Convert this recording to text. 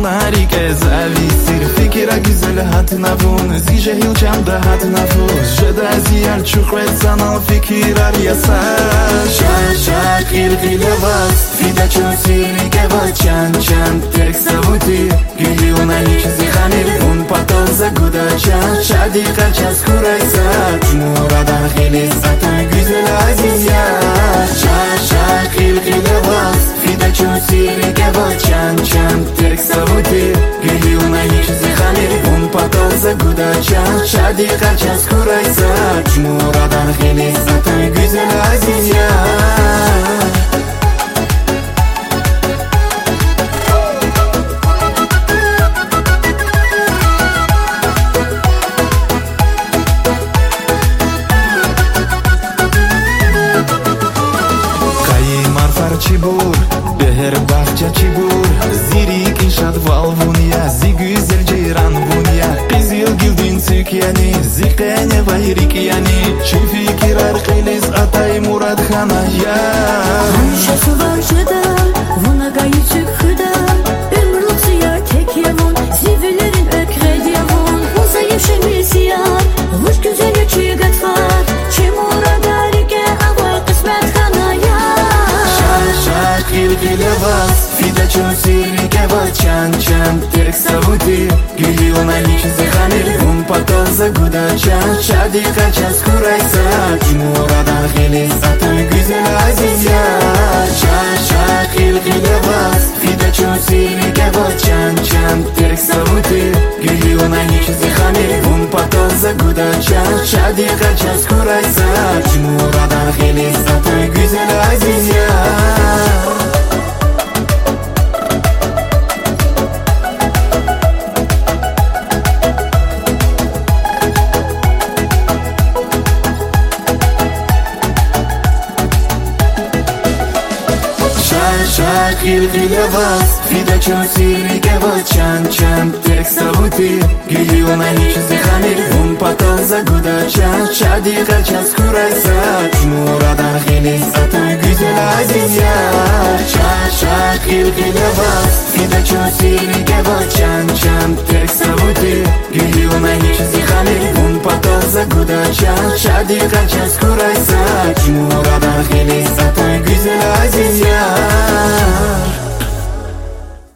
Rică zavisi fikira güzel hat navun zije hilcam da hat nafus jada zial chuqret sana fikirar yasa sha qilqilevas fida chosiri ke chan chan tek sabuti giliona hiç zikhanir un patolza guda chan shadi qarchas kuraysa muradan xilisatan güzel aziz ya sha qilqilevas fida chosiri ke chan chan tek sabuti giliona hiç zikhanir un patolza guda chan shadi qarchas kuraysa muradan xilisatan güzel aziz ya Çibur, beher bahçe çibur Zirik inşaat valvunya Zi güzel ceyran vunya Qizil gildin sükyani Ziqene vayrik yani Çi fikirar qilis atay murad khana ya Hamşa suvar jıdam Vuna gayıcık hıdam Ömürlük suya tek yavun Zivillerin ökred yavun Uza yeşemisi yar Vuş güzel çiğat var Çi murada rike Ava kısmet khana ya Qilqilevas fida chosiri ke chan chan tek sabuti giliona hiç zikhanir un patolza guda chan shadi qarchas kuraysa muradan xilisatan güzel aziz ya sha qilqilevas fida chosiri ke chan chan tek sabuti giliona hiç zikhanir un patolza guda chan shadi qarchas kuraysa muradan xilisatan güzel aziz ya Qilqilevas fida chosiri ke chan chan tek sabuti giliona hiç zikhanir un patolza guda chan shadi qarchas kuraysa muradan xilisatan güzel aziz ya sha qilqilevas fida chosiri ke chan chan tek sabuti giliona hiç zikhanir un patolza guda chan shadi qarchas kuraysa